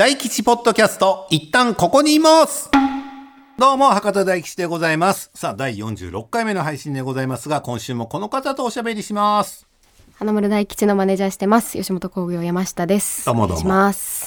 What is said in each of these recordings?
大吉ポッドキャスト、一旦ここにいます。どうも、博多大吉でございます。さあ、第46回目の配信でございますが、今週もこの方とおしゃべりします。 花村大吉のマネージャーしてます吉本興業山下です。 どうもどうも。 お願いします。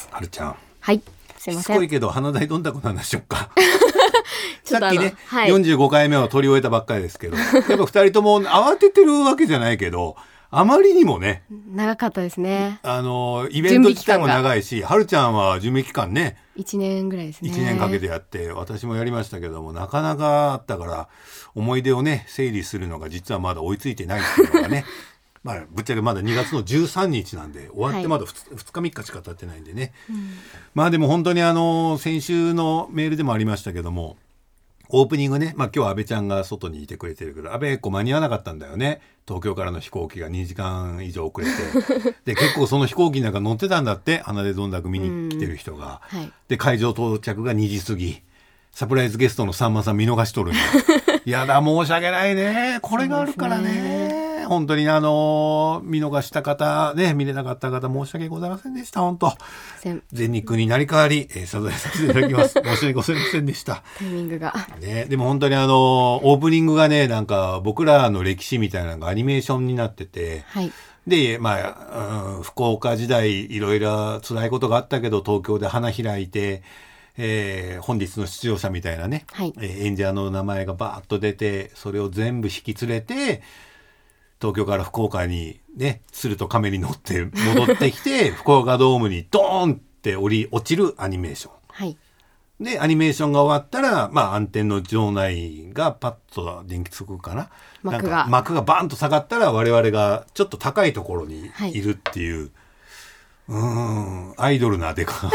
はるちゃん。 はい。すいません。 しつこいけど、花大どんたくの話しよっか。 ちょっとさっきね、 はい、 45回目を取り終えたばっかりですけど、やっぱ2人とも慌ててるわけじゃないけど、あまりにもね、 長かったですね。 イベント自体も長いし、はるちゃんは準備期間ね、 1年ぐらいですね。 1年かけてやって、私もやりましたけども、なかなかあったから、思い出をね、整理するのが実はまだ追いついてないっていうのがね、まあ、ぶっちゃけまだ2月の13日なんで、終わってまだ 2日3日しか経ってないんでね。まあでも本当に先週のメールでもありましたけども、オープニングね、まあ今日は安倍ちゃんが外にいてくれてるけど、安倍間に合わなかったんだよね。東京からの飛行機が2時間以上遅れて。で、結構その飛行機なんか乗ってたんだって、花でどんだく見に来てる人が。 はい、 で、会場到着が2時過ぎ。サプライズゲストのさんまさん見逃しとるんや。いやだ、申し訳ないね。これがあるからね。本当に見逃した方、ね、見れなかった方、申し訳ございませんでした。本当。全日空になり代わり、謝罪させていただきます。申し訳ございませんでした。 タイミングが。 ね、でも本当にオープニングがね、なんか僕らの歴史みたいなのがアニメーションになってて、 はい。 で、まあ、福岡時代いろいろ辛いことがあったけど、東京で花開いて、本日の出場者みたいなね、 はい、 演者の名前がバーッと出て、それを全部引き連れて、東京から福岡にね、鶴と亀に乗って戻ってきて、福岡ドームにドーンって落ちるアニメーション。 はい。 で、アニメーションが終わったら、まあ、暗転の場内がパッと電気つくかな。幕がバーンと下がったら、我々がちょっと高いところにいるっていう、アイドルなでか。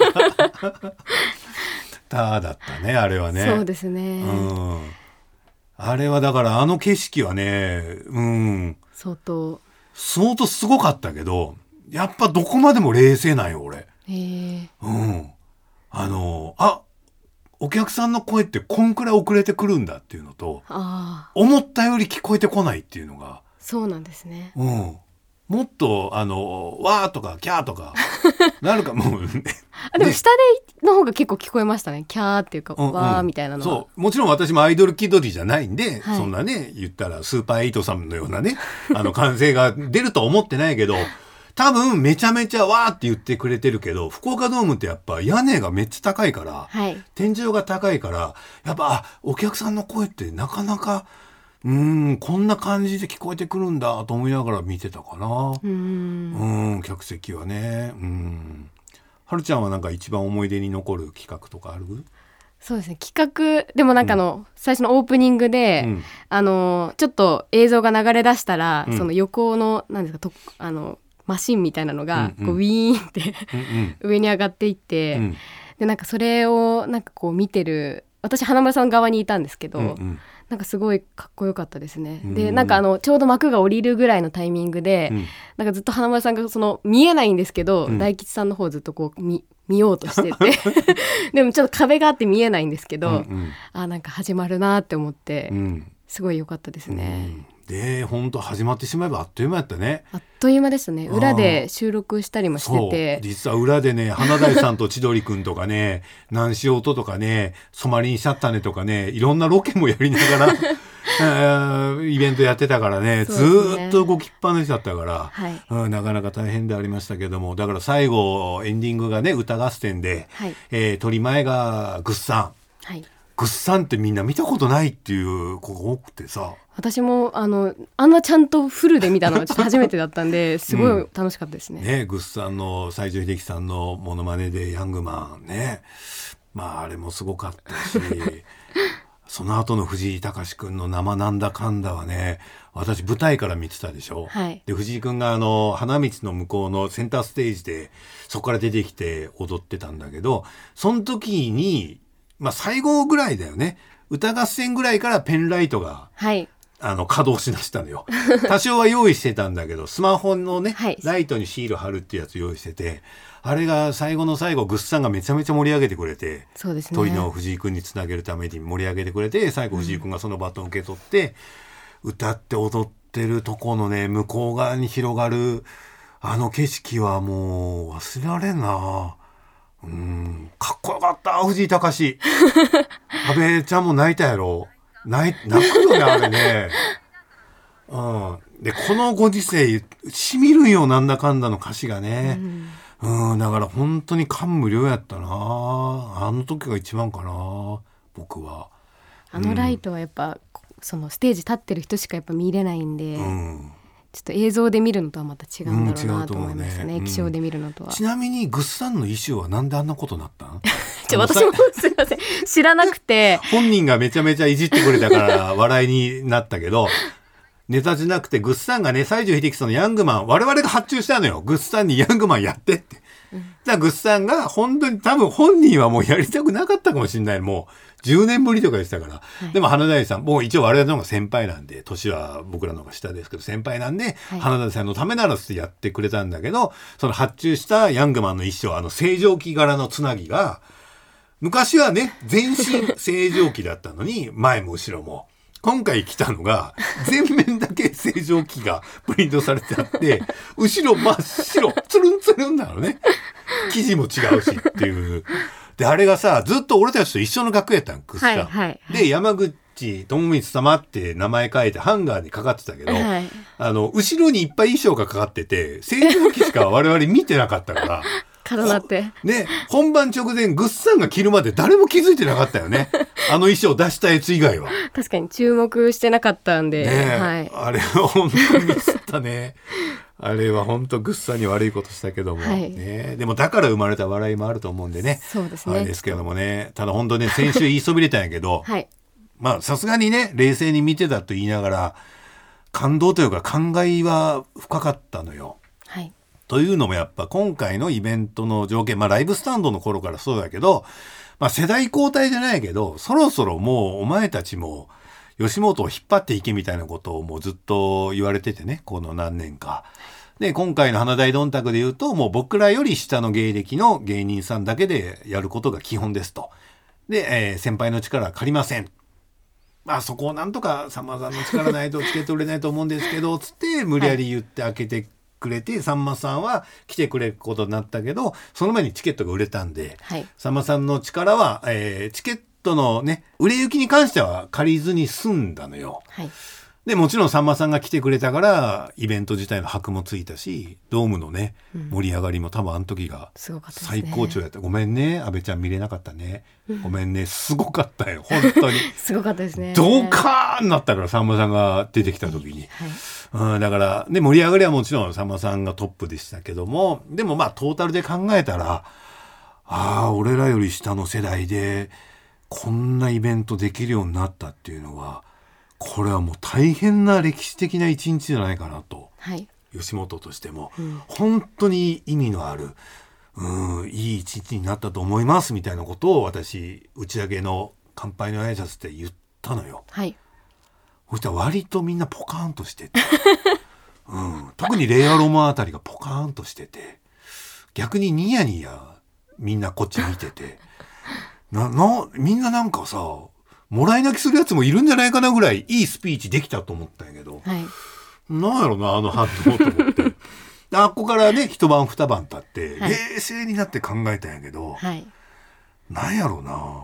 だったね、あれはね。 そうですね。 あれはだからあの景色はね、 相当すごかったけど、やっぱどこまでも冷静なんよ俺。お客さんの声ってこんくらい遅れてくるんだっていうのと、思ったより聞こえてこないっていうのが。 そうなんですね。 もっとわーとかキャーとかなるかもね。 でも下での方が結構聞こえましたね。キャーっていうか、わーみたいなのは。 そう、もちろん私もアイドル気取りじゃないんで、そんなね、言ったらスーパーエイトさんのようなね、歓声が出るとは思ってないけど、多分めちゃめちゃわーって言ってくれてるけど、福岡ドームってやっぱ屋根がめっちゃ高いから、天井が高いから、やっぱお客さんの声ってなかなかこんな感じで聞こえてくるんだと思いながら見てたかな。客席はね。はるちゃんはなんか一番思い出に残る企画とかある？ そうですね、企画でもなんか最初のオープニングで、ちょっと映像が流れ出したら、その横のなんですかマシンみたいなのがこうウィーンって上に上がっていって、でなんかそれをなんかこう見てる、私花村さん側にいたんですけど、なんかすごいかっこよかったですね。でなんかちょうど幕が降りるぐらいのタイミングで、なんかずっと花村さんが見えないんですけど、大吉さんの方ずっとこう見ようとしててでもちょっと壁があって見えないんですけど、なんか始まるなって思って、すごい良かったですね。 で本当始まってしまえばあっという間やったね。 あっという間でしたね。裏で収録したりもしてて、 実は裏でね、花大さんと千鳥くんとかね南しおととかね、ソマリンシャッタネとかね、いろんなロケもやりながらイベントやってたからね、ずっと動きっぱなしだったから、なかなか大変でありましたけども、だから最後エンディングがね歌合戦で、取り前がグッサン、グッサンってみんな見たことないっていう子が多くてさ、 私もあんなちゃんとフルで見たのはちょっと初めてだったんですごい楽しかったですね。 グッサンの西城秀樹さんのモノマネでヤングマンね、まああれもすごかったしその後の藤井隆くんの生なんだかんだはね、私舞台から見てたでしょ、で藤井くんが花道の向こうのセンターステージでそこから出てきて踊ってたんだけど、その時にまあ最後ぐらいだよね、歌合戦ぐらいからペンライトが、稼働しだしたのよ。多少は用意してたんだけど、スマホのね、ライトにシール貼るってやつ用意してて、あれが最後の最後グッサンがめちゃめちゃ盛り上げてくれて、 そうですね、 トリの藤井くんにつなげるために盛り上げてくれて、最後藤井くんがそのバトンを受け取って、歌って踊ってるとこのね、向こう側に広がるあの景色はもう忘れられんな。 かっこよかった藤井隆。阿部ちゃんも泣いたやろ。泣くよねあれね。でこのご時世しみるんよ、なんだかんだの歌詞がね。だから本当に感無量やったな。あの時が一番かな僕は。 あのライトはやっぱ、そのステージ立ってる人しかやっぱ見れないんで、ちょっと映像で見るのとはまた違うんだろうなと思いましたね、液晶で見るのとは。 ちなみにグッサンの衣装はなんであんなことになったん？ 私もすいません知らなくて、 本人がめちゃめちゃいじってくれたから笑いになったけどネタじゃなくて、グッサンがね、西城秀樹さんのヤングマン、我々が発注したのよ。グッサンにヤングマンやってって。じゃあグッサンが本当に多分本人はもうやりたくなかったかもしれない。もう10年ぶりとかでしたから。でも花田さん、もう一応我々の方が先輩なんで、年は僕らの方が下ですけど先輩なんで、花田さんのためならってやってくれたんだけど、その発注したヤングマンの衣装、星条旗柄のつなぎが、昔はね、全身星条旗だったのに、前も後ろも。今回来たのが全面だけ星条旗がプリントされてあって、後ろ真っ白、つるんつるんなのね。生地も違うしっていう。であれがさ、ずっと俺たちと一緒の楽屋やったん、グッサン。で山口智光様って名前書いてハンガーにかかってたけど、後ろにいっぱい衣装がかかってて、星条旗しか我々見てなかったから重なってね、本番直前グッサンが着るまで誰も気づいてなかったよね。あの衣装出したやつ以外は。 確かに注目してなかったんで、 あれは本当にミスったね。あれは本当グッサンに悪いことしたけども、でもだから生まれた笑いもあると思うんでね。 そうですね。 あれですけどもね、ただ本当ね、先週言いそびれたんやけど、まあさすがにね、冷静に見てたと言いながら感動というか感慨は深かったのよ。というのもやっぱ今回のイベントの条件、ライブスタンドの頃からそうだけど、世代交代じゃないけど、そろそろもうお前たちも吉本を引っ張っていけみたいなことをもうずっと言われててね、この何年か。で、今回の花大どんたくで言うと、もう僕らより下の芸歴の芸人さんだけでやることが基本ですと。で、先輩の力は借りません。そこをなんとかさんまさんの力ないとチケット売れないと思うんですけど、つって無理やり言って開けてくれて、さんまさんは来てくれることになったけど、その前にチケットが売れたんで、さんまさんの力は、チケットのね、売れ行きに関しては借りずに済んだのよ。でもちろんさんまさんが来てくれたからイベント自体の箔もついたし、ドームのね、盛り上がりも多分あの時が最高潮やった。ごめんね、阿部ちゃん見れなかったね。ごめんね、すごかったよ本当に。 すごかったですね。 ドカーンなったから、さんまさんが出てきた時に。だからね、盛り上がりはもちろんさんまさんがトップでしたけども、でもトータルで考えたら、俺らより下の世代でこんなイベントできるようになったっていうのは、これはもう大変な歴史的な一日じゃないかなと、吉本としても、本当に意味のある、いい一日になったと思いますみたいなことを私打ち上げの乾杯の挨拶で言ったのよ。そしたら割とみんなポカーンとしてて、特に令和ロマンあたりがポカーンとしてて、逆にニヤニヤみんなこっち見ててみんななんかさ、もらい泣きするやつもいるんじゃないかなぐらいいいスピーチできたと思ったんやけど、なんやろなあの反応と思ってあっこからね一晩二晩経って冷静になって考えたんやけど、なんやろ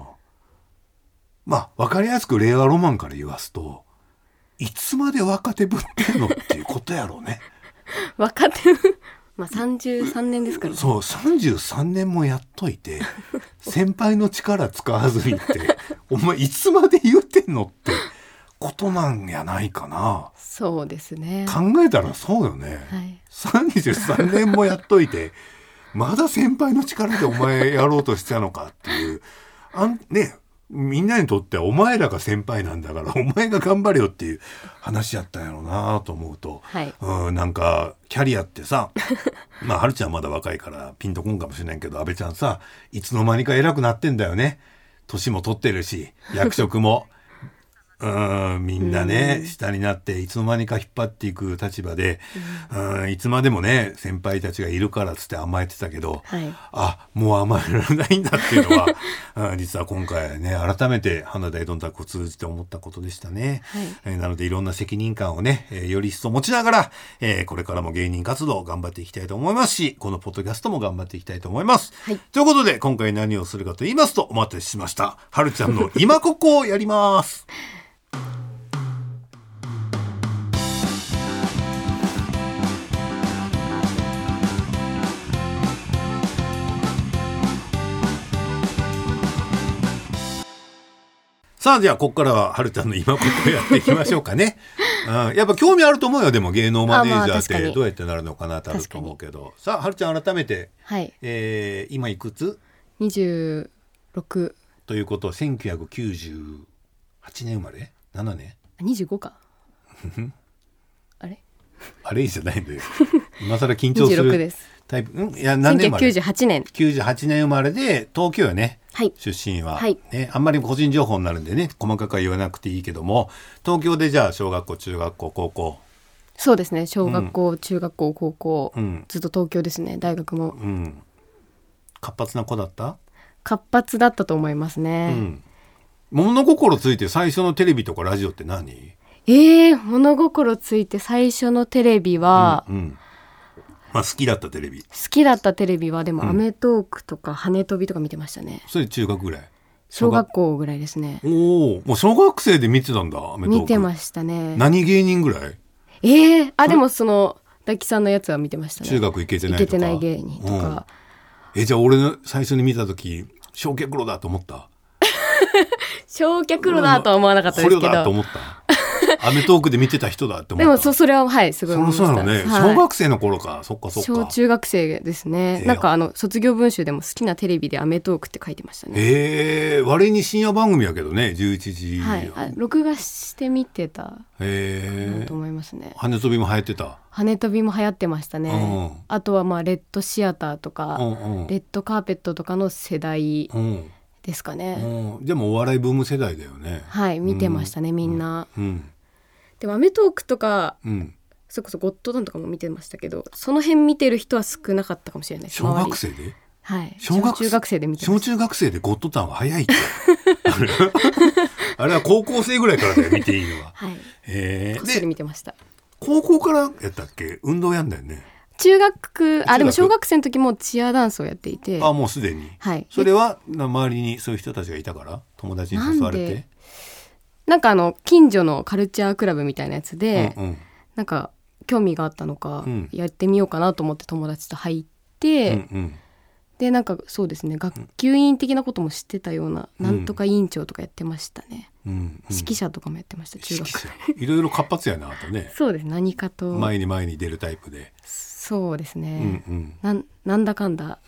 な、分かりやすく令和ロマンから言わすと、いつまで若手ぶってんのっていうことやろうね。 若手33年ですからね。 そう、33年もやっといて先輩の力使わずにってお前いつまで言ってんのってことなんやないかな。 そうですね、 考えたらそうよね、33年もやっといてまだ先輩の力でお前やろうとしてたのかっていうね、みんなにとってはお前らが先輩なんだからお前が頑張れよっていう話やったんやろうなと思うと、なんかキャリアってさはるちゃんまだ若いからピンとこんかもしれないけど、阿部ちゃんさいつの間にか偉くなってんだよね。年も取ってるし役職もみんなね、下になっていつの間にか引っ張っていく立場で、いつまでもね先輩たちがいるからっつって甘えてたけど、もう甘えられないんだっていうのは実は今回ね改めて花田エドンタクを通じて思ったことでしたね。なのでいろんな責任感をね、より一層持ちながら、これからも芸人活動頑張っていきたいと思いますし、このポッドキャストも頑張っていきたいと思います。ということで今回何をするかと言いますと、お待たせしました、はるちゃんの今ここをやります。さあじゃあここからははるちゃんの今ここやっていきましょうかね。やっぱ興味あると思うよ。でも芸能マネージャーってどうやってなるのかなってあると思うけど、さあはるちゃん改めて、今いくつ ？26 ということは1998年生まれ7年 25かあれじゃないのよ今更緊張する 26ですタイプ。いや何年生まれ ？1998年 98年生まれで東京よね、出身は、ね、あんまり個人情報になるんでね細かくは言わなくていいけども、東京でじゃあ小学校中学校高校。 そうですね、小学校、中学校高校、ずっと東京ですね。大学も、 活発な子だった？ 活発だったと思いますね。 物心ついて最初のテレビとかラジオって何？ 物心ついて最初のテレビは、 好きだったテレビ。 好きだったテレビはでもアメトーークとか羽飛びとか見てましたね。 それ中学ぐらい？ 小学校ぐらいですね。 もう小学生で見てたんだ。アメトーーク見てましたね。 何芸人ぐらい？ でもその大吉さんのやつは見てましたね。 中学行けてないとか。 行けてない芸人とか。 じゃあ俺の最初に見た時焼却炉だと思った？ 焼却炉だとは思わなかったですけど、 これだと思った？アメトークで見てた人だって思った。 でもそれはすごい思いました。 そうなのね、小学生の頃か。そっか小中学生ですね。なんか卒業文集でも好きなテレビでアメトークって書いてましたね。 割に深夜番組やけどね、11時。 録画して見てたと思いますね。 羽飛びも流行ってた？ 羽飛びも流行ってましたね。あとはレッドシアターとか、レッドカーペットとかの世代ですかね。 でもお笑いブーム世代だよね。 見てましたね、みんな。でもアメトークとか、それこそゴッドタンとかも見てましたけど、その辺見てる人は少なかったかもしれないです。 小学生で？ 小中学生で見てました。 小中学生でゴッドタンは早いってあれは高校生ぐらいからだよ見ていいのは。こっそり見てました。 高校からやったっけ？運動やんだよね。 でも小学生の時もチアダンスをやっていて。 もうすでに。それは周りにそういう人たちがいたから、友達に誘われて。なんか近所のカルチャークラブみたいなやつで、なんか興味があったのか、やってみようかなと思って友達と入って、でなんかそうですね、学級委員的なことも知ってたような、なんとか委員長とかやってましたね。指揮者とかもやってました。中学いろいろ活発やなとね。 そうです、何かと前に出るタイプで。 そうですね、なんだかんだ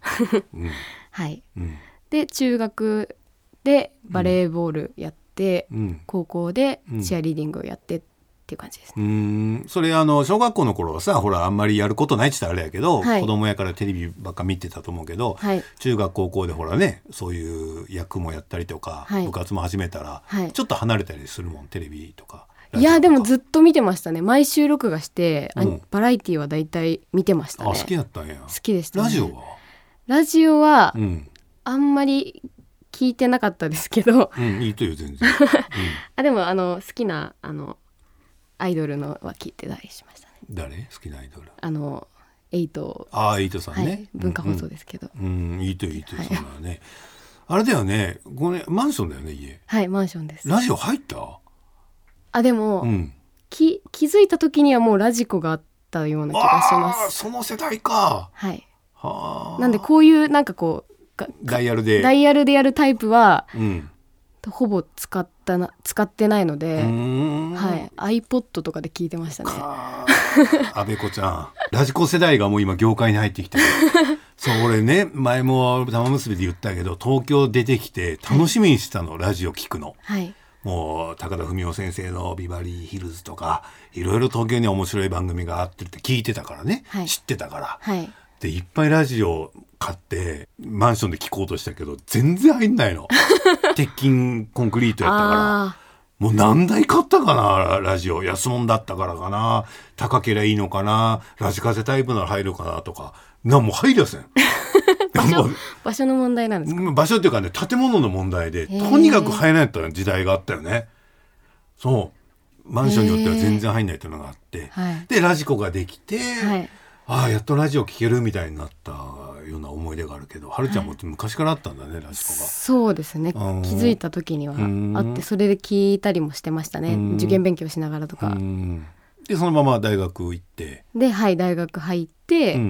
で中学でバレーボールやって、高校でチアリーディングをやってっていう感じですね。 それ小学校の頃はさ、ほらあんまりやることないって言ったらあれやけど、子供やからテレビばっか見てたと思うけど、中学高校でほらね、そういう役もやったりとか、部活も始めたら、ちょっと離れたりするもん、テレビとか。 いやでもずっと見てましたね。毎週録画して、バラエティはだいたい見てましたね。 好きだったんや。 好きでしたね。 ラジオは、 あんまり聞いてなかったですけど、 いいとよ全然でも好きなアイドルのは聞いてたりしましたね。 誰好きなアイドル？ エイト。 エイトさんね、 文化放送ですけど。 いいとよそんなね。あれだよね、マンションだよね、家。 マンションです。 ラジオ入った？ でも、気づいた時にはもうラジコがあったような気がします。 その世代か。 なんでこういうなんかこうダイヤルでやるタイプは、ほぼ使ってないので、iPod とかで聞いてましたね。 阿部子ちゃん、ラジコ世代がもう今業界に入ってきてるそう、俺ね、前も玉結びで言ったけど、東京出てきて楽しみにしたの、ラジオ聞くの。もう高田文夫先生のビバリーヒルズとかいろいろ東京に面白い番組があってって聞いてたからね、知ってたから、でいっぱいラジオ買ってマンションで聞こうとしたけど全然入んないの鉄筋コンクリートやったからもう何台買ったかな、ラジオ。安物だったからかな、高けりゃいいのかな、ラジカセタイプなら入るかなとか、もう入りやせん場所の問題なんですか？ 場所っていうかね、建物の問題でとにかく入らないと時代があったよね。そうマンションによっては全然入んないというのがあって、でラジコができて、ああやっとラジオ聴けるみたいになったような思い出があるけど、はるちゃんも昔からあったんだね、ラジコが。 そうですね、気づいた時にはあって、それで聞いたりもしてましたね、受験勉強しながらとか。 でそのまま大学行って、 で大学入って、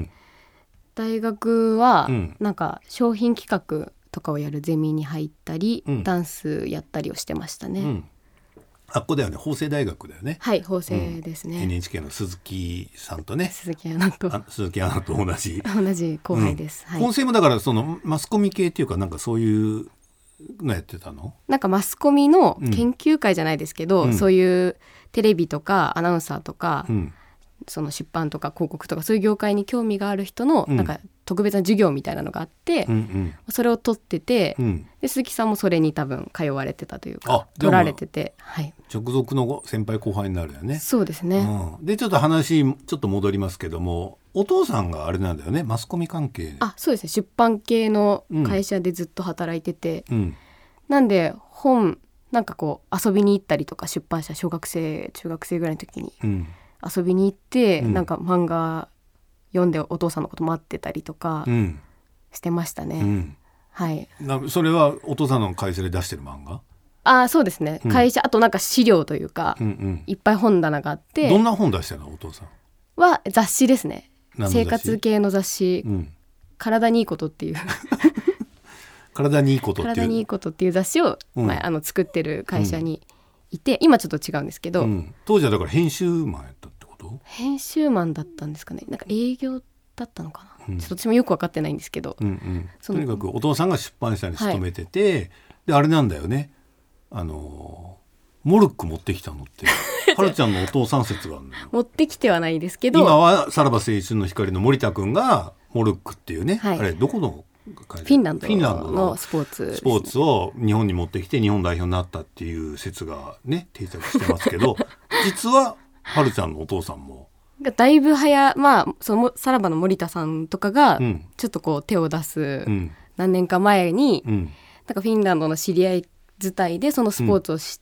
大学はなんか商品企画とかをやるゼミに入ったり、ダンスやったりをしてましたね。 あっこだよね、法政大学だよね。 はい、法政ですね。 NHK の鈴木さんとね、 鈴木アナと同じ後輩です。 法政もだからそのマスコミ系っていうか、なんかそういうのやってたの？ なんかマスコミの研究会じゃないですけど、そういうテレビとかアナウンサーとか、その出版とか広告とかそういう業界に興味がある人のなんか特別な授業みたいなのがあって、それを取ってて、で鈴木さんもそれに多分通われてたというか取られてて、 直属の先輩後輩になるよね。 そうですね。 でちょっと話ちょっと戻りますけども、お父さんがあれなんだよね、マスコミ関係。 そうですね、出版系の会社でずっと働いてて、なんで本なんかこう遊びに行ったりとか、出版社小学生中学生ぐらいの時に遊びに行って、なんか漫画読んでお父さんのこと待ってたりとかしてましたね。 それはお父さんの会社で出してる漫画？ そうですね、会社、あとなんか資料というか、いっぱい本棚があって。 どんな本出してるのお父さんは？雑誌ですね。生活系の雑誌、体にいいことっていう体にいいことっていう雑誌を、作ってる会社にいて、今ちょっと違うんですけど、 当時はだから編集マンやったってこと？ 編集マンだったんですかね。なんか営業だったのかな、ちょっと私もよく分かってないんですけど、とにかくお父さんが出版社に勤めてて、であれなんだよね、モルック持ってきたのってはるちゃんのお父さん説があるのよ。 持ってきてはないですけど、 今はさらば青春の光の森田くんがモルックっていうね、あれどこの会社？ フィンランドのスポーツを日本に持ってきて日本代表になったっていう説がね定着してますけど実ははるちゃんのお父さんもだいぶそのさらばの森田さんとかがちょっとこう手を出す何年か前に、なんかフィンランドの知り合い伝いでそのスポーツを知って、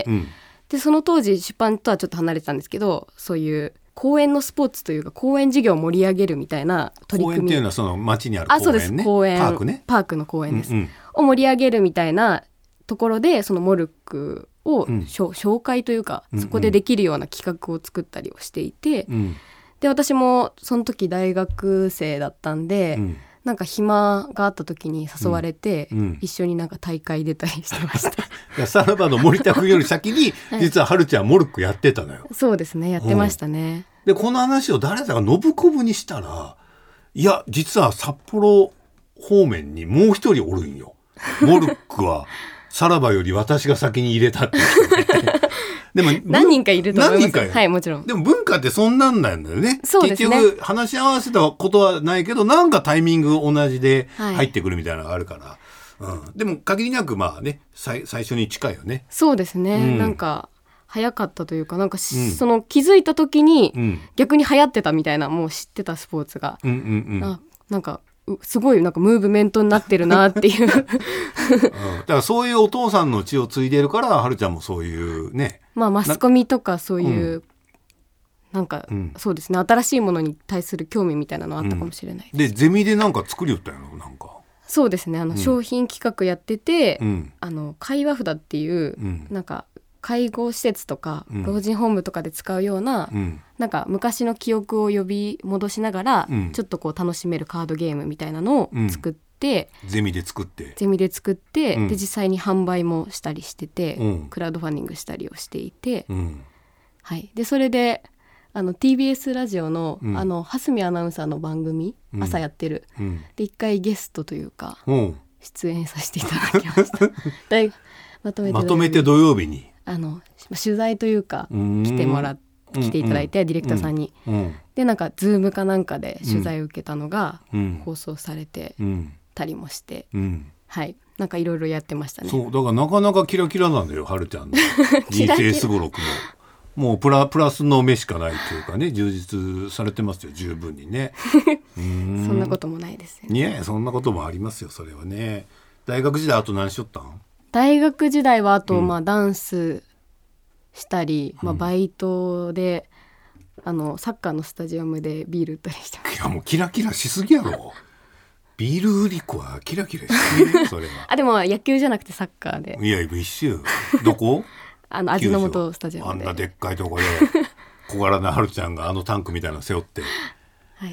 でその当時出版とはちょっと離れてたんですけど、そういう公園のスポーツというか公園事業を盛り上げるみたいな取り組み。 公園っていうのはその町にある公園ね。 そうです、公園、 パークね、 パークの公園です、を盛り上げるみたいなところで、そのモルックを、紹介というか、そこでできるような企画を作ったりをしていて、で私もその時大学生だったんで、なんか暇があった時に誘われて、一緒になんか大会出たりしてましたさらばの森田君より先に実ははるちゃんモルックやってたのよ。 そうですね、やってましたね。 でこの話を誰だかノブコブにしたら、いや実は札幌方面にもう一人おるんよ、モルックはさらばより私が先に入れたってでも何人かいると思います。はい、もちろん。 でも文化ってそんなんなんだよね。 そうですね。 結局話し合わせたことはないけど、なんかタイミング同じで入ってくるみたいなのがあるから、でも限りなく最初に近いよね。 そうですね、なんか早かったというか、なんか、その気づいた時に、逆に流行ってたみたいな、もう知ってたスポーツが、なんかすごいなんかムーブメントになってるなっていうだからそういうお父さんの血を継いでるから、はるちゃんもそういうね、 マスコミとかそういう、なんか、そうですね、新しいものに対する興味みたいなのあったかもしれないです。でゼミでなんか作りよったよなんか。 そうですね、商品企画やってて、会話札っていう、なんか介護施設とか老人ホームとかで使うような、なんか昔の記憶を呼び戻しながら、ちょっとこう楽しめるカードゲームみたいなのを作って、 ゼミで作って、 で実際に販売もしたりしてて、クラウドファンディングしたりをしていて、でそれでTBS ラジオの、蓮見アナウンサーの番組、朝やってる、で一回ゲストというか、出演させていただきましたまとめて土曜日に取材というか来ていただいて、ディレクターさんに、でなんかズームかなんかで取材を受けたのが放送されてたりもして、 なんかいろいろやってましたね。 そうだからなかなかキラキラなんだよ、はるちゃんの人生すごろくももうプラスの目しかないというかね、充実されてますよ十分にねそんなこともないですよね。 いやそんなこともありますよそれはね。大学時代あと何しよったん？ 大学時代はあと、ダンスしたり、バイトでサッカーのスタジアムでビール売ったりしてました。 いやもうキラキラしすぎやろビール売り子はキラキラしすぎそれはでも野球じゃなくてサッカーで。 いや一緒よ。どこ？ 味の素スタジアムで。 あんなでっかいとこで小柄なはるちゃんがタンクみたいなの背負って、はい、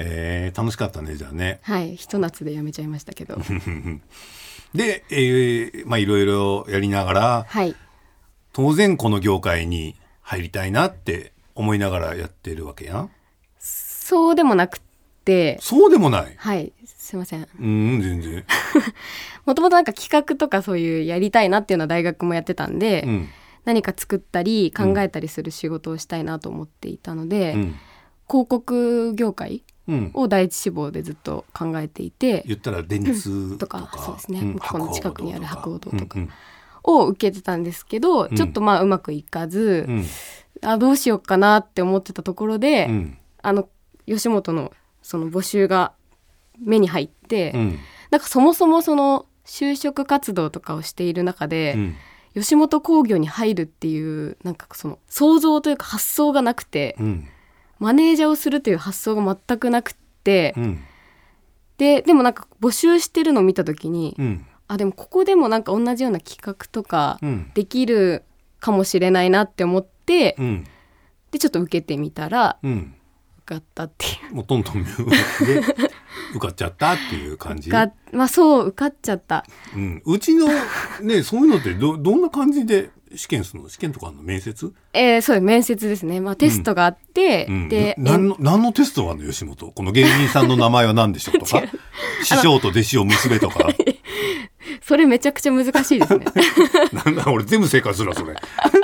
楽しかったねじゃあね。 はいひと夏でやめちゃいましたけどで、いろいろやりながら、 はい、 当然この業界に入りたいなって思いながらやってるわけやん。 そうでもなくて。 そうでもない。 はいすいません。 全然もともとなんか企画とかそういうやりたいなっていうのは大学もやってたんで、何か作ったり考えたりする仕事をしたいなと思っていたので、広告業界を第一志望でずっと考えていて、 言ったら電通とか、 そうですね、この近くにある博報堂とかを受けてたんですけど、ちょっとうまくいかず、どうしようかなって思ってたところで、吉本のその募集が目に入って、なんかそもそもその就職活動とかをしている中で、吉本興業に入るっていうなんかその想像というか発想がなくて、マネージャーをするという発想が全くなくて、でもなんか募集してるのを見た時に、でもここでもなんか同じような企画とかできるかもしれないなって思って、でちょっと受けてみたら、受かったっていう。 もうトントンで受かっちゃったっていう感じ。 そう受かっちゃった。 うちのねそういうのってどんな感じで試験するの？試験とかあるの？面接？ そう面接ですね。テストがあって、で何のテストがあるの吉本？この芸人さんの名前は何でしょうとか師匠と弟子を結べとかそれめちゃくちゃ難しいですねなんだ俺全部正解するわそれ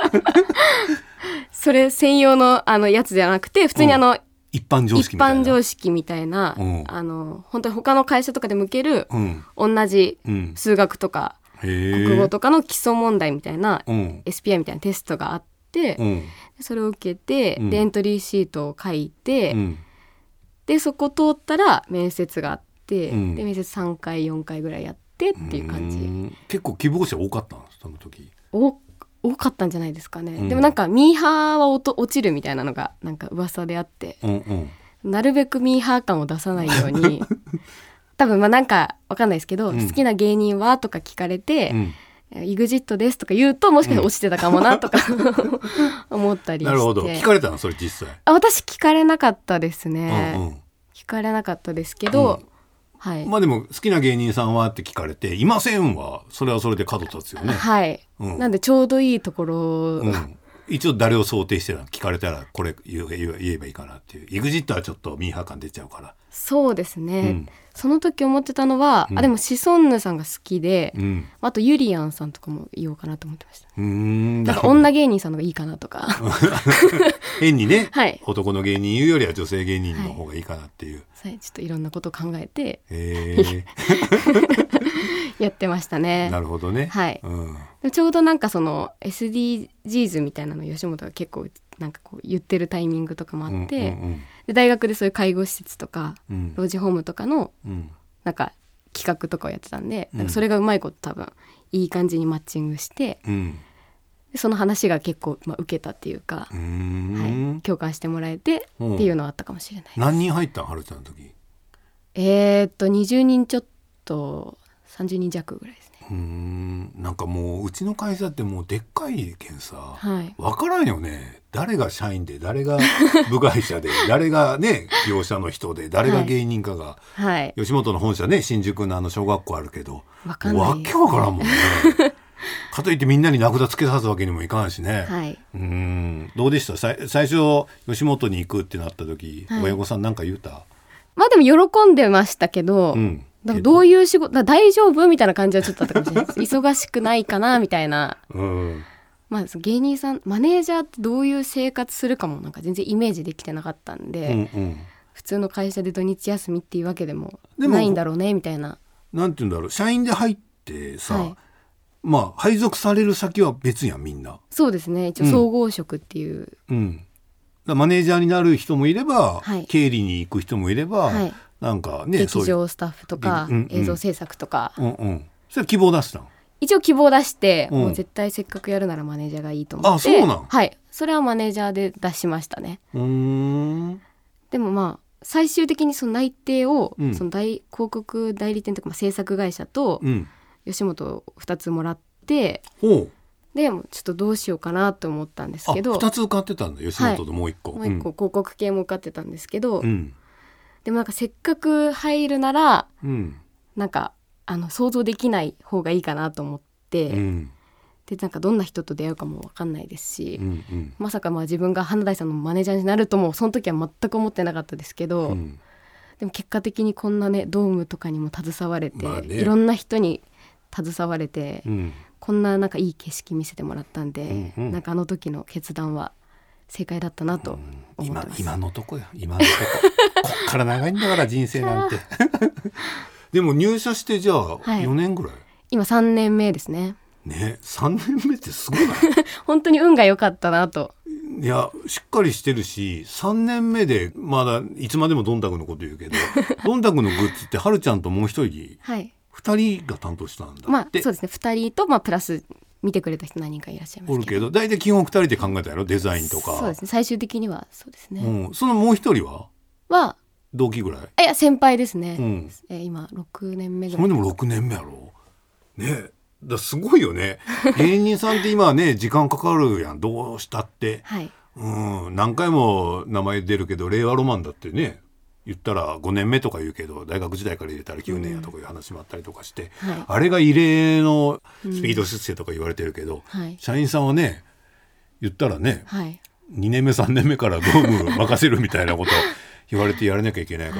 それ専用のやつじゃなくて普通に一般常識みたいな、本当に他の会社とかで向ける、同じ数学とか、国語とかの基礎問題みたいな、SPI みたいなテストがあって、それを受けて、でエントリーシートを書いて、でそこ通ったら面接があって、で面接3回4回ぐらいやってっていう感じ。 結構希望者多かったんですその時。 多かったんじゃないですかね、でもなんかミーハーは落ちるみたいなのがなんか噂であって、なるべくミーハー感を出さないように多分なんかわかんないですけど、好きな芸人はとか聞かれて、EXIT ですとか言うともしかしたら落ちてたかもなとか思ったりして。 なるほど。聞かれたのそれ実際？ 私聞かれなかったですね、聞かれなかったですけど、はい、 でも好きな芸人さんはって聞かれていませんはそれはそれで角立つよね。 はい、なんでちょうどいいところ、 一応誰を想定して聞かれたらこれ言えばいいかなっていう。 EXIT はちょっとミーハー感出ちゃうから。そうですね、その時思ってたのは、でもシソンヌさんが好きで、あとユリアンさんとかも言おうかなと思ってました。なんか女芸人さんのがいいかなとか変にね、 はい、 男の芸人言うよりは女性芸人の方がいいかなっていう、 ちょっといろんなことを考えてやってましたね。 なるほどね。 はい、ちょうどなんかその SDGs みたいなのを吉本が結構なんかこう言ってるタイミングとかもあって、で大学でそういう介護施設とか、老人ホームとかのなんか企画とかをやってたんで、なんかそれがうまいこと多分いい感じにマッチングして、でその話が結構、受けたっていうか、はい、共感してもらえてっていうのはあったかもしれないです。 何人入ったんはるちゃんの時 ？20人ちょっと30人弱ぐらいですね。 なんかもううちの会社ってもうでっかいけんさ、 分からんよね。誰が社員で誰が部外者で誰がね業者の人で誰が芸人かが、吉本の本社ね新宿の小学校あるけどわけわからんもんねかといってみんなに名札つけさすわけにもいかんしね、どうでした？最初吉本に行くってなった時、親御さんなんか言うた？ でも喜んでましたけど、だからどういう仕事大丈夫みたいな感じはちょっとあったかもしれないです忙しくないかなみたいな、芸人さんマネージャーってどういう生活するかもなんか全然イメージできてなかったんで、普通の会社で土日休みっていうわけでもないんだろうねみたいな。 なんて言うんだろう、社員で入っってさ、 はい、 まあ配属される先は別やんみんな。 そうですね、一応総合職っていう、 うん、だからマネージャーになる人もいれば、 はい、 経理に行く人もいれば、 はい、 なんかね、 劇場スタッフとか、 うんうん、 映像制作とか、 うんうん、それ希望出したん？ 一応希望出して、 うん、 もう絶対せっかくやるならマネージャーがいいと思って。 あ、そうなん？ はい、それはマネージャーで出しましたね。でもまあ最終的にその内定を、 うん、 その広告代理店とか、制作会社と吉本2つもらって、でもちょっとどうしようかなと思ったんですけど。 2つ受かってたんだ、吉本ともう1個、 もう1個広告系も受かってたんですけど、 うん、 でもなんかせっかく入るなら、 うん、 なんか想像できない方がいいかなと思って、うん、でなんかどんな人と出会うかも分かんないですし、 うんうん、 まさか自分が華大さんのマネージャーになるともその時は全く思ってなかったですけど、うん、でも結果的にこんなねドームとかにも携われて、いろんな人に携われて、うん、こんななんかいい景色見せてもらったんで、うんうん、なんか時の決断は正解だったなと思ってます。 今のとこよ、今のとここっから長いんだから人生なんてでも入社してじゃあ4年ぐらい、 今3年目ですね。 ね、3年目ってすごいな本当に運が良かったなと。 いやしっかりしてるし、3年目でまだいつまでもどんたくのこと言うけどどんたくのグッズってはるちゃんともう一人、はい、2人が担当したんだって。 そうですね、2人と、プラス見てくれた人何人かいらっしゃいますけど、おるけど大体基本2人で考えたやろ、デザインとか。 そうですね、最終的にはそうですね、 うん、そのもう一人は同期ぐらい？ いや先輩ですね、今6年目ぐらい。 それでも6年目やろね。だすごいよね芸人さんって今はね時間かかるやん、どうしたって、はい、何回も名前出るけど令和ロマンだってね言ったら5年目とか言うけど大学時代から入れたら9年やとかいう話もあったりとかして、はい、あれが異例のスピード出世とか言われてるけど、はい、社員さんはね言ったらね、はい、2年目3年目からドーム任せるみたいなこと言われてやらなきゃいけないから、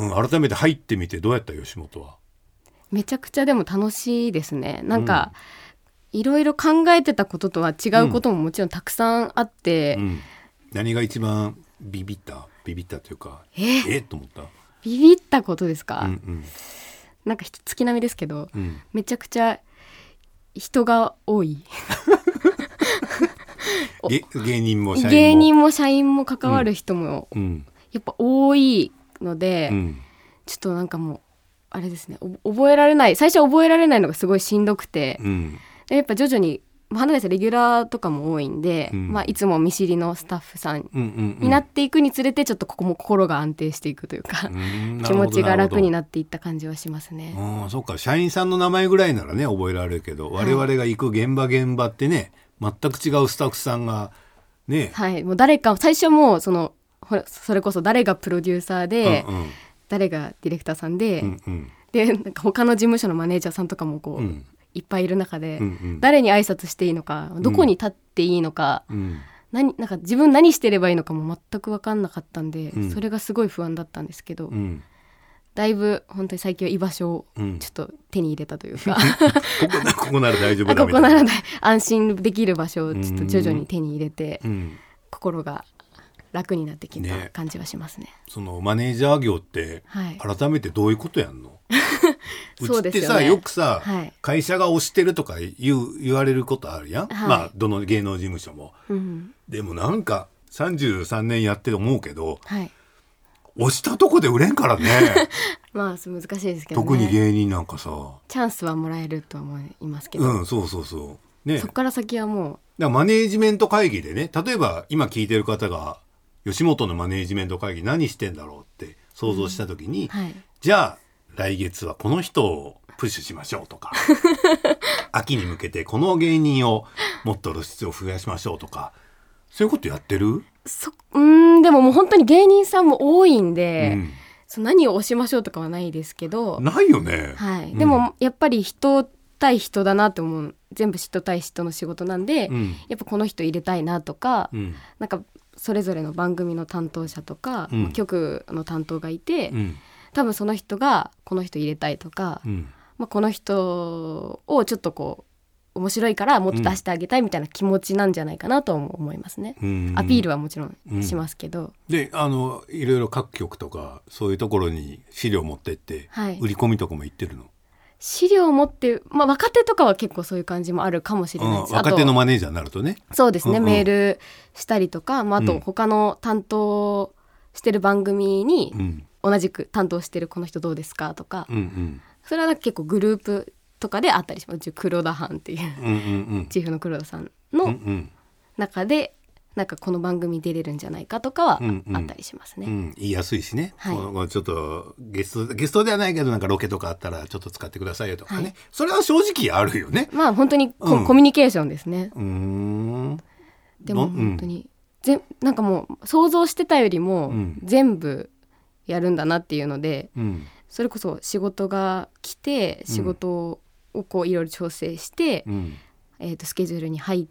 はい、改めて入ってみてどうやった？吉本はめちゃくちゃでも楽しいですね。なんか、いろいろ考えてたこととは違うことももちろんたくさんあって、 何が一番ビビったというかと思った？ ビビったことですか？なんか月並みですけど、めちゃくちゃ人が多い芸人も社員も関わる人もやっぱ多いので、ちょっとなんかもうあれですね、最初覚えられないのがすごいしんどくて、でやっぱ徐々に花大さんレギュラーとかも多いんで、いつも見知りのスタッフさんになっていくにつれてちょっとここも心が安定していくというか、気持ちが楽になっていった感じはしますね。 そうか、社員さんの名前ぐらいならね覚えられるけど、我々が行く現場ってね、全く違うスタッフさんがね、 はい、もう誰か最初もそれこそ誰がプロデューサーで、誰がディレクターさんで、でなんか他の事務所のマネージャーさんとかもいっぱいいる中で、誰に挨拶していいのか、どこに立っていいのか、なんか自分何してればいいのかも全く分かんなかったんで、それがすごい不安だったんですけど、だいぶ本当に最近は居場所をちょっと手に入れたというか、 ここなら大丈夫だみたいな、 ここなら安心できる場所をちょっと徐々に手に入れて、心が楽になってきた感じはしますね。 そのマネージャー業って改めてどういうことやんの？うちってさ、よくさ、会社が推してるとか言われることあるやん、どの芸能事務所も、でもなんか33年やって思うけど、推したとこで売れんからね難しいですけどね、 特に芸人なんかさチャンスはもらえるとは思いますけど、 そうね、 そっから先はもうだからマネージメント会議でね、例えば今聞いてる方が吉本のマネージメント会議何してんだろうって想像した時に、じゃあ来月はこの人をプッシュしましょうとか秋に向けてこの芸人をもっと露出を増やしましょうとか、そういうことやってる？ でももう本当に芸人さんも多いんで、何を推しましょうとかはないですけど、 ないよね、 でもやっぱり人対人だなって思う、全部人対人の仕事なんで、やっぱこの人入れたいなとか、なんかそれぞれの番組の担当者とか、局の担当がいて、多分その人がこの人入れたいとか、この人をちょっと面白いからもっと出してあげたいみたいな気持ちなんじゃないかなと思いますね。アピールはもちろんしますけど、 でいろいろ各局とかそういうところに資料持ってって、売り込みとかも行ってるの？ 資料を持って、若手とかは結構そういう感じもあるかもしれないです、 若手のマネージャーになるとね。 そうですね、メールしたりとか、あと他の担当してる番組に同じく担当してるこの人どうですかとか、それは結構グループとかであったりします。うち黒田班っていう、チーフの黒田さんの中でなんかこの番組出れるんじゃないかとかはあったりしますね。 言いやすいしね、 はい、 ちょっとゲストではないけどなんかロケとかあったらちょっと使ってくださいよとかね、はい、それは正直あるよね。 本当にコミュニケーションですね。でも本当になんかもう想像してたよりも全部やるんだなっていうので、それこそ仕事が来て仕事をこういろいろ調整して、スケジュールに入って、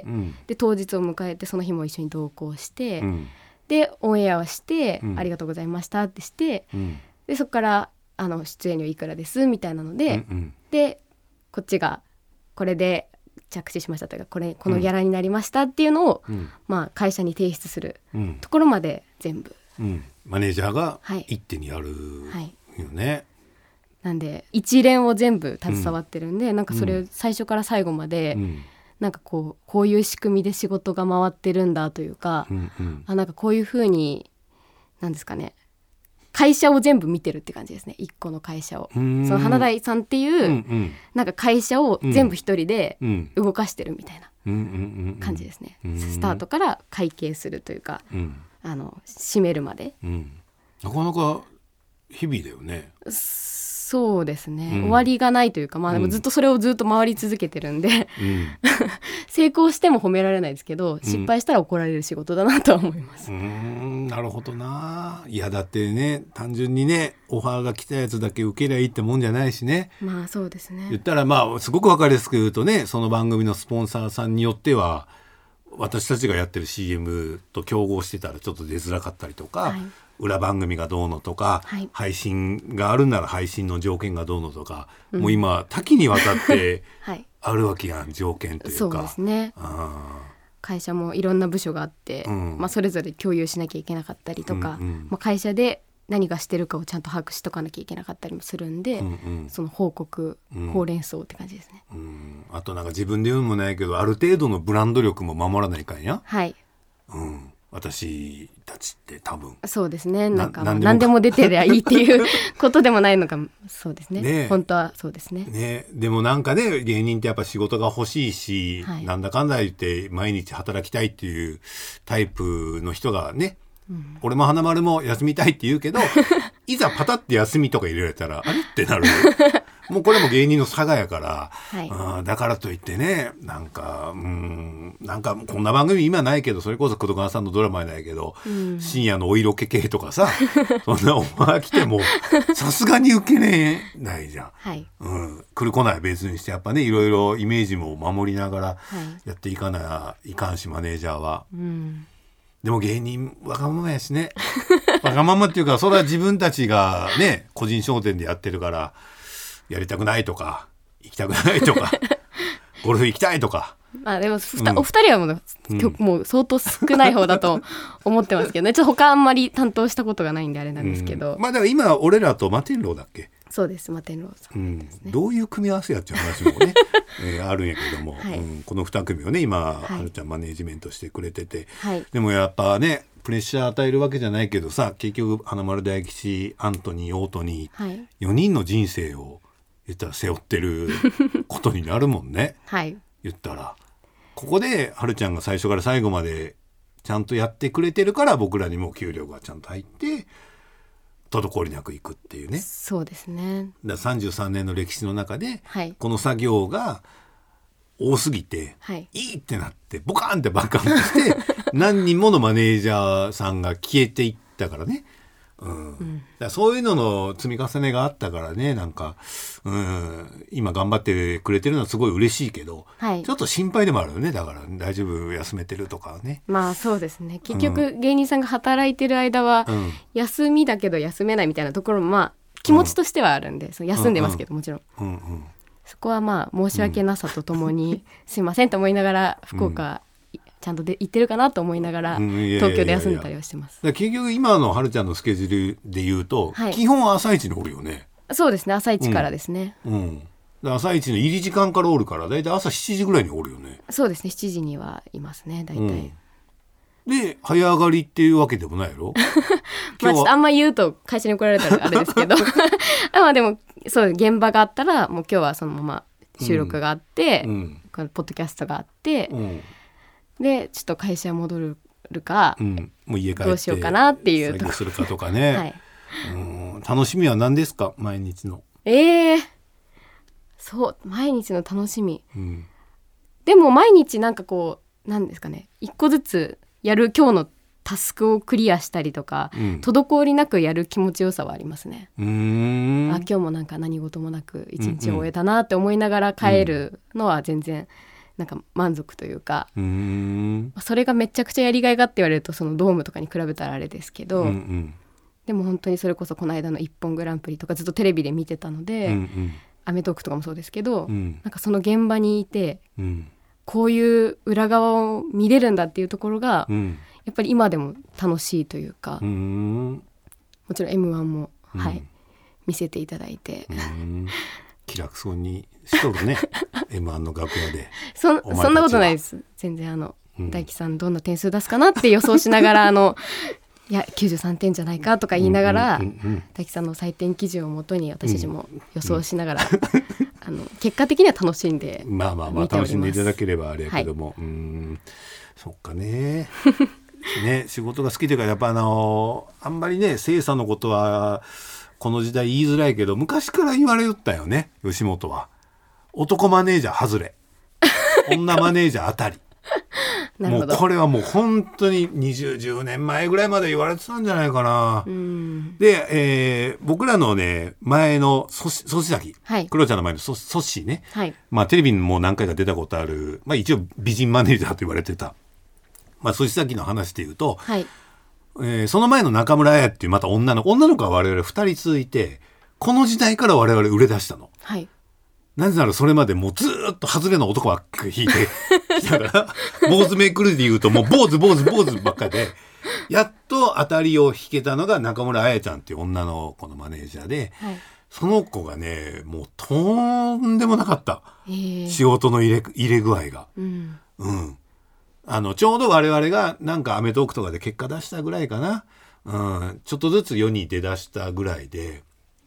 で当日を迎えてその日も一緒に同行して、でオンエアをして、ありがとうございましたってして、でそこから出演料いくらですみたいなので、でこっちがこれで着手しましたというかこのギャラになりましたっていうのを、会社に提出するところまで全部、 マネージャーが一手にやるよね。 なんで一連を全部携わってるんで、なんかそれを最初から最後まで、なんかこういう仕組みで仕事が回ってるんだというか、なんかこういう風になんですかね、会社を全部見てるって感じですね。一個の会社を、その花大さんっていう、なんか会社を全部一人で動かしてるみたいな感じですね。スタートから会計するというか、締めるまで、 なかなか日々だよね。 そうですね、終わりがないというか、でもずっとそれをずっと回り続けてるんで、成功しても褒められないですけど、失敗したら怒られる仕事だなとは思います。 なるほどな。いやだってね、単純にねオファーが来たやつだけ受けりゃいいってもんじゃないしね。 そうですね。 言ったらすごく分かりやすく言うとね、その番組のスポンサーさんによっては私たちがやってる CM と競合してたらちょっと出づらかったりとか、裏番組がどうのとか、配信があるなら配信の条件がどうのとか、もう今多岐にわたってあるわけやん、条件というか。 そうですね。会社もいろんな部署があって、それぞれ共有しなきゃいけなかったりとか、会社で何がしてるかをちゃんと把握しとかなきゃいけなかったりもするんで、その報告、ほうれん草って感じですね。 あとなんか自分で言うのもないけど、ある程度のブランド力も守らないかんや。私たちって多分そうですね。なんか何でも出てりゃいいっていうことでもないのかも。そうですね。本当はそうですね。 でもなんかね、芸人ってやっぱ仕事が欲しいし、なんだかんだ言って毎日働きたいっていうタイプの人がね、俺も花丸も休みたいって言うけどいざパタって休みとか入れられたらあれってなるもうこれも芸人の差がやから、だからといってね、なんかこんな番組今ないけど、それこそ黒川さんのドラマやないけど、深夜のお色気系とかさそんなオファー来てもさすがに受けれないじゃん。来る来ない別にして、やっぱねいろいろイメージも守りながらやっていかないかんし、マネージャーは。でも芸人わがままやしねわがままっていうか、それは自分たちがね個人商店でやってるからやりたくないとか行きたくないとかゴルフ行きたいとか。 でもお二人はもう相当少ない方だと思ってますけどね。ちょっと他あんまり担当したことがないんであれなんですけど、 だから今俺らと摩天楼だっけ。 そうです、摩天楼さんですね。 どういう組み合わせやっていう話もねあるんやけども、この2組をね今、はるちゃんマネージメントしてくれてて、でもやっぱねプレッシャー与えるわけじゃないけどさ、結局花丸大吉、アントニー、オートニー、4人の人生を言ったら背負ってることになるもんね言ったらここではるちゃんが最初から最後までちゃんとやってくれてるから、僕らにも給料がちゃんと入って滞りなくいくっていうね。 そうですね。 だ33年の歴史の中で、この作業が多すぎて、いいってなってボカーンって爆発して何人ものマネージャーさんが消えていったからね。だからそういうのの積み重ねがあったからね、なんか、今頑張ってくれてるのはすごい嬉しいけど、ちょっと心配でもあるよね。だから大丈夫、休めてるとかね。 そうですね。結局、芸人さんが働いてる間は、休みだけど休めないみたいなところも気持ちとしてはあるんで、休んでますけどもちろん、そこは申し訳なさとともにすいませんと思いながら福岡、ちゃんと行ってるかなと思いながら、東京で休んでたりはしてます。 結局今のはるちゃんのスケジュールで言うと、基本は朝一におるよね。 そうですね、朝一からですね。 で朝一の入り時間からおるからだいたい朝7時ぐらいにおるよね。 そうですね、7時にはいますね、だいたい。 で早上がりっていうわけでもないやろまあちょっとあんま言うと会社に怒られたらあれですけどまあでもそう現場があったらもう今日はそのまま収録があって、このポッドキャストがあって、でちょっと会社戻るか、 もう家帰ってどうしようかなっていう作業するかとかね、 はい、 楽しみは何ですか毎日の。 そう毎日の楽しみ、でも毎日なんかこうなんですかね、一個ずつやる今日のタスクをクリアしたりとか、滞りなくやる気持ちよさはありますね。今日もなんか何事もなく一日を終えたなって思いながら帰るのは全然なんか満足というか、それがめちゃくちゃやりがいがって言われるとそのドームとかに比べたらあれですけど、でも本当にそれこそこの間の一本グランプリとかずっとテレビで見てたので、アメトーークとかもそうですけど、なんかその現場にいて、こういう裏側を見れるんだっていうところが、やっぱり今でも楽しいというか、もちろん M1 も、見せていただいて、 気楽そうにしとるねM1 の楽屋でそんなことないです。全然大樹さんどんな点数出すかなって予想しながらいや93点じゃないかとか言いながら、大樹さんの採点基準をもとに私たちも予想しながら、結果的には楽しんでまあ楽しんでいただければあれやけども、そっかねね、仕事が好きというかやっぱあんまりね精査のことはこの時代言いづらいけど昔から言われよったよね。吉本は男マネージャー外れ女マネージャー当たりもうこれはもう本当に10年前ぐらいまで言われてたんじゃないかな。で、僕らのね前のソシ崎、クロちゃんの前のソッシーね、テレビにも何回か出たことある、一応美人マネージャーと言われてた、ソシ崎の話で言うと、その前の中村彩っていうまた女の子は我々2人続いてこの時代から我々売れ出したの。なぜならそれまでもうずっと外れの男ばっかり引いてきたから坊主メイクルで言うともう坊主ばっかりでやっと当たりを引けたのが中村彩ちゃんっていう女の子のマネージャーで、その子がねもうとんでもなかった、仕事の入れ具合が、ちょうど我々がなんかアメトーークとかで結果出したぐらいかな、ちょっとずつ世に出だしたぐらいで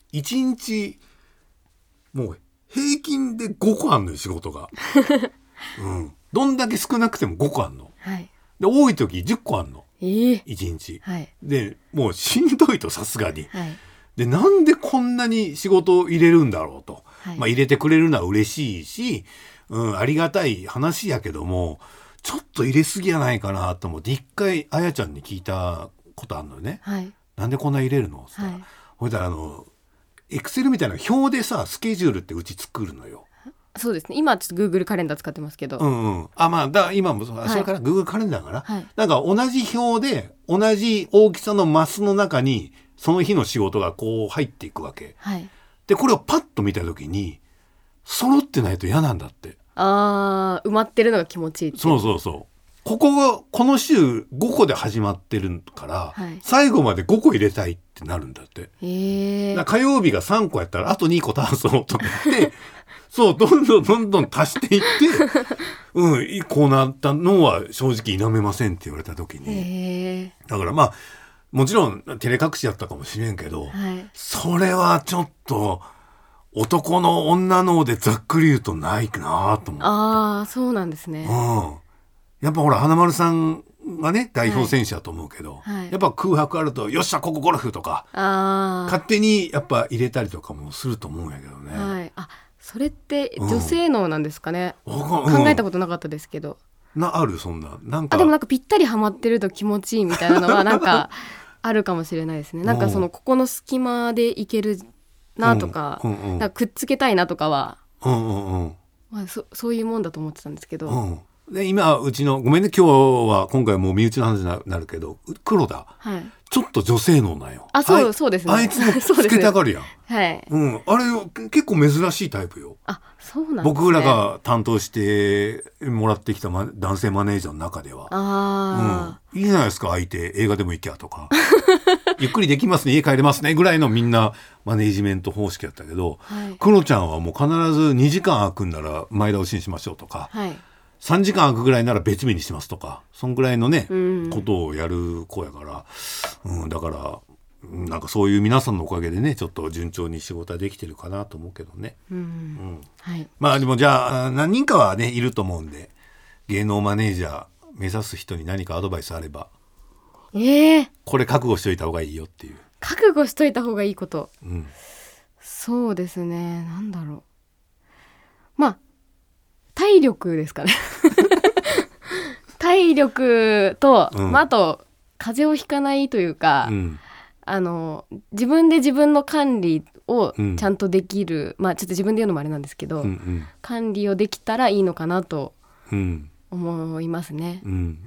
1日もう平均で5個あんのよ仕事が、どんだけ少なくても5個あんの、で多い時10個あんの、1日、でもうしんどいとさすがに、でなんでこんなに仕事を入れるんだろうと、入れてくれるのは嬉しいし、ありがたい話やけどもちょっと入れすぎやないかなと思って一回あやちゃんに聞いたことあるのよね、なんでこんな入れるのって言ったら、ほいだらエクセルみたいな表でさスケジュールってうち作るのよ。 そうですね、今ちょっと Google カレンダー使ってますけど、 今もそれから Google カレンダーかな、なんか同じ表で同じ大きさのマスの中にその日の仕事がこう入っていくわけ、でこれをパッと見た時に揃ってないと嫌なんだって。 埋まってるのが気持ちいいって。 そうこの週5個で始まってるから、最後まで5個入れたいってなるんだって。だから火曜日が3個やったらあと2個足そうと思ってそうどんどん足していってこうなったのは正直否めませんって言われた時に、だからもちろん照れ隠しやったかもしれんけど、それはちょっと男の女のでざっくり言うとないなと思って。 そうなんですね。 やっぱほら花丸さんがね代表選手だと思うけど、やっぱ空白あるとよっしゃここゴルフとか勝手にやっぱ入れたりとかもすると思うんやけどね、 それって女性能なんですかね、考えたことなかったですけど。 あるそんなんかでもなんかぴったりはまってると気持ちいいみたいなのはなんかあるかもしれないですね。なんかそのここの隙間でいけるなとか、なんかくっつけたいなとかは、そういうもんだと思ってたんですけど、 で今うちのごめんね今回はもう身内の話になるけど黒田、ちょっと女性能なんよ。 そうですね。 あいつもつけたがるやんあれ結構珍しいタイプよ。 そうなんですね。 僕らが担当してもらってきた男性マネージャーの中では、いいじゃないですか相手映画でも行きゃとかゆっくりできますね、家帰れますねぐらいのみんなマネージメント方式だったけど、 はい、 クロちゃんはもう必ず2時間空くんなら前倒しにしましょうとか、 はい、 3時間空くぐらいなら別日にしますとか、そんぐらいのね、 うん、 ことをやる子やから、だからなんかそういう皆さんのおかげでね、ちょっと順調に仕事はできてるかなと思うけどね、はい、まあでもじゃあ何人かはねいると思うんで、芸能マネージャー目指す人に何かアドバイスあれば、これ覚悟しといた方がいいよっていう。 覚悟しといた方がいいこと、そうですね、なんだろう、まあ体力ですかね体力と、あと風邪をひかないというか、自分で自分の管理をちゃんとできる、ちょっと自分で言うのもあれなんですけど、管理をできたらいいのかなと思いますね。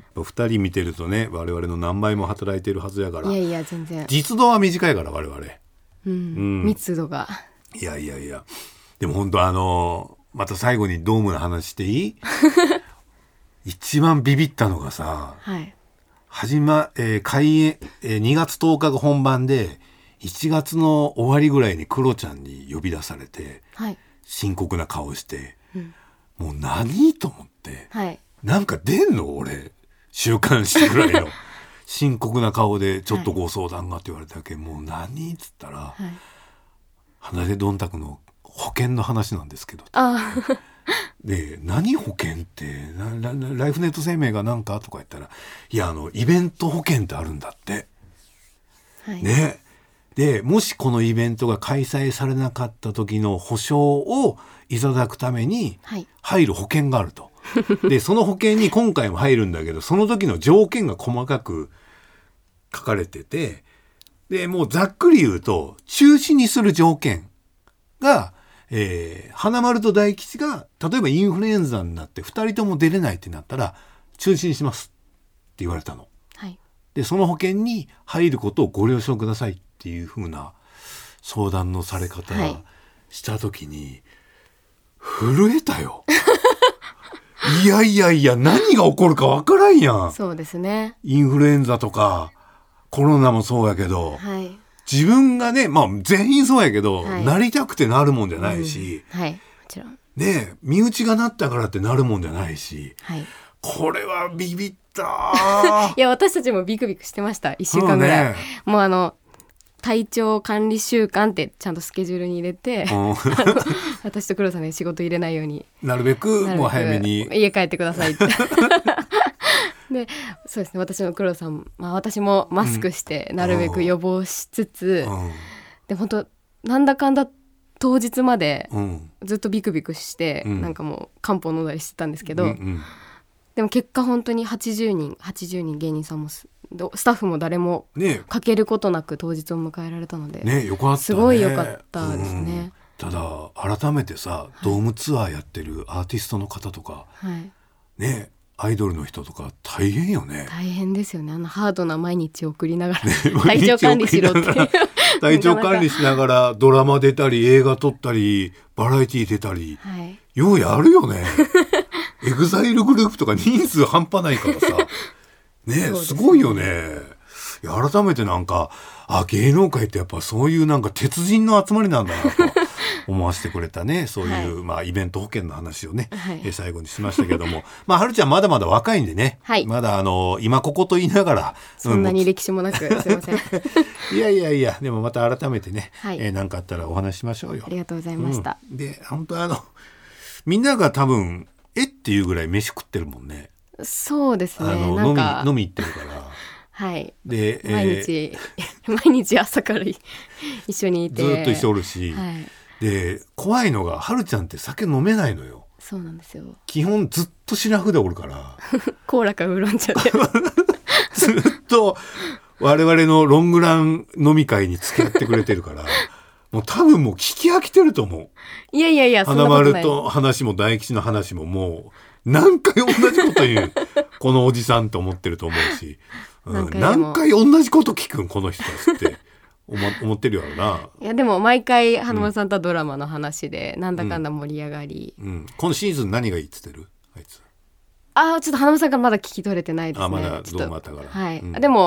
2人見てるとね、我々の何倍も働いてるはずやから。 いや全然実動は短いから我々、 密度が。 いやでも本当また最後にドームの話していい一番ビビったのがさ、開演、2月10日が本番で1月の終わりぐらいにクロちゃんに呼び出されて、深刻な顔して、もう何と思って、なんか出んの俺週刊誌ぐらいの深刻な顔でちょっとご相談がって言われたけ、もう何っつったら、離れどんたくの保険の話なんですけど、で何保険ってライフネット生命がなんかとか言ったら、いやイベント保険ってあるんだって、ね。でもしこのイベントが開催されなかった時の保証をいただくために入る保険があると、でその保険に今回も入るんだけど、その時の条件が細かく書かれてて、でもうざっくり言うと中止にする条件が、花丸と大吉が例えばインフルエンザになって2人とも出れないってなったら中止にしますって言われたの、でその保険に入ることをご了承くださいっていう風な相談のされ方した時に震えたよいや何が起こるか分からんやん。 そうですね、 インフルエンザとかコロナもそうやけど、自分がね、全員そうやけど、なりたくてなるもんじゃないし、もちろんね、身内がなったからってなるもんじゃないし、これはビビったいや私たちもビクビクしてました。1週間ぐらい、もう体調管理週間ってちゃんとスケジュールに入れて私と黒さんに仕事入れないようになるべくもう早めに家帰ってくださいってでそうですね、私の黒さん、私もマスクしてなるべく予防しつつ、で本当なんだかんだ当日までずっとビクビクして、なんかもう漢方飲んだりしてたんですけど、でも結果本当に80人芸人さんもスタッフも誰も欠けることなく当日を迎えられたので、 よかったね、 すごい良かったですね。 ただ改めてさ、ドームツアーやってるアーティストの方とか、アイドルの人とか大変よね。 大変ですよね。ハードな毎日を送りながら、体調管理しろって体調管理しながらドラマ出たり映画撮ったりバラエティ出たり、ようやるよねエグザイルグループとか人数半端ないからさね、すごいよね。いや改めてなんか芸能界ってやっぱそういうなんか鉄人の集まりなんだなと思わせてくれたね、そういう、イベント保険の話をね、最後にしましたけどもはるちゃんまだまだ若いんでね、まだ今ここと言いながらそんなに歴史もなくすいませんいやでもまた改めてね、何かあったらお話しましょうよ。 ありがとうございました、 で本当みんなが多分っていうぐらい飯食ってるもんね。 そうですね、なんか飲み行ってるからで、 毎日朝から一緒にいてずっと一緒おるし、で怖いのがはるちゃんって酒飲めないのよ。 そうなんですよ。 基本ずっとシラフでおるからコーラかウーロン茶でずっと我々のロングラン飲み会に付き合ってくれてるからもう多分もう聞き飽きてると思う。 いや花丸と話も大吉の話ももう何回同じこと言うこのおじさんと思ってると思うし、何回同じこと聞くんこの人たちって思ってるやろな。 いやでも毎回花丸さんとはドラマの話でなんだかんだ盛り上がり、 今シーズン何がいいっつってるあいつ。 ちょっと花丸さんからまだ聞き取れてないですね。 まだどうもあったから、 でも普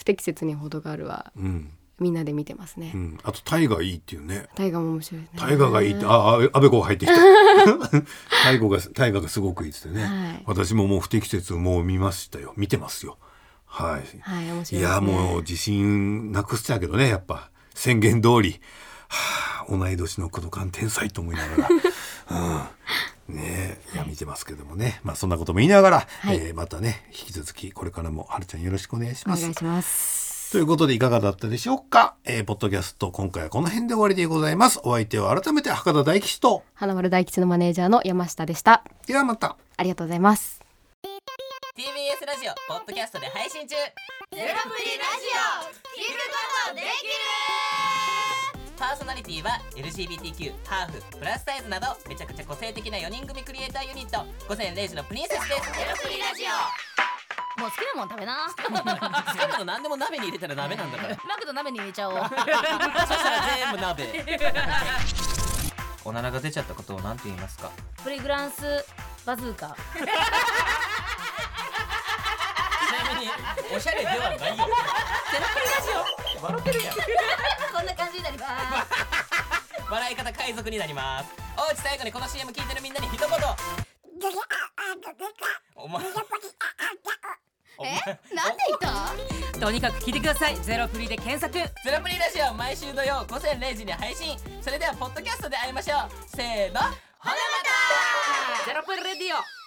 不適切に程があるは、みんなで見てますね。 あとタイがいいっていうね。 タイガも面白いね。 タイガがいいって、安倍子が入ってきた。タイガがすごくいいですね。私ももう不適切もう見ましたよ。見てますよ。はい。 面白いですね。 いやもう自信なくしちゃうけどね、やっぱ宣言通り、同い年の子とか天才と思いながら、ねえ、いや見てますけどもね、そんなことも言いながら、またね引き続きこれからもはるちゃんよろしくお願いします。 お願いします。 ということでいかがだったでしょうか。ポッドキャスト今回はこの辺で終わりでございます。お相手は改めて博多大吉と花丸大吉のマネージャーの山下でした。 ではまた。 ありがとうございます。 TBS ラジオポッドキャストで配信中。 ゼロプリラジオ聞くことできる。 パーソナリティは LGBTQ、ハーフ、プラスサイズなどめちゃくちゃ個性的な4人組クリエイターユニット午前0時のプリンセスです。 ゼロプリラジオもう好きなもん食べな。 好きなの何でも鍋に入れたら鍋なんだから。 マクド鍋に入れちゃおう。そしたら全部鍋。おならが出ちゃったことを何て言いますか。 プリグランスバズーカ。 ちなみにおしゃれではないよ。ゼロプリラジオ笑ってるやん。 こんな感じになります。 笑い方海賊になります。おうち最後にこの CM 聞いてるみんなに一言。お前なんて言った？ とにかく聞いてください。ゼロプリで検索。ゼロプリラジオ毎週土曜午前0時に配信。それではポッドキャストで会いましょう。せーの、ほなまた。ゼロプリレディオ。